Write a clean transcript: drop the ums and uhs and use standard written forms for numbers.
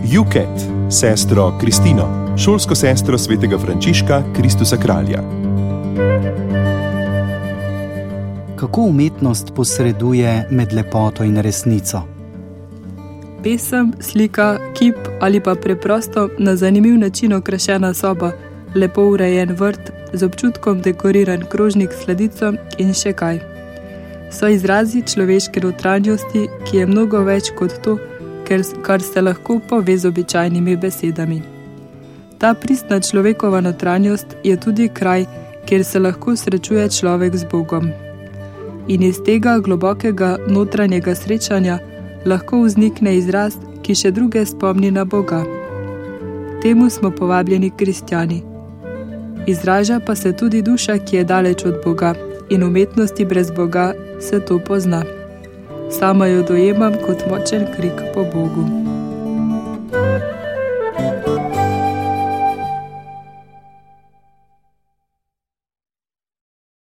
Juket, sestro Kristino, šolsko sestro svetega Frančiška Kristusa Kralja. Kako umetnost posreduje med lepoto in resnico? Pesem, slika, kip ali pa preprosto na zanimiv način okrašena soba, lepo urejen vrt, z občutkom dekoriran krožnik s sladico in še kaj. So izrazi človeške notranjosti, ki je mnogo več kot to, kar se lahko pove z običajnimi besedami. Ta pristna človekova notranjost je tudi kraj, kjer se lahko srečuje človek z Bogom. In iz tega globokega notranjega srečanja lahko vznikne izraz, ki še druge spomni na Boga. Temu smo povabljeni kristjani. Izraža pa se tudi duša, ki je daleč od Boga, in umetnosti brez Boga se to pozna. Sama jo dojemam kot močen krik po Bogu.